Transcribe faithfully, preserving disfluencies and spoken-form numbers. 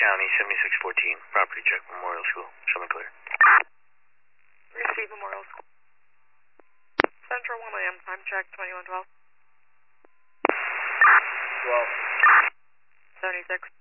County, seventy-six fourteen, property check, Memorial School. Show me clear. Receive Memorial School. Central one A M, time check, twenty-one twelve. twelve. seventy-six.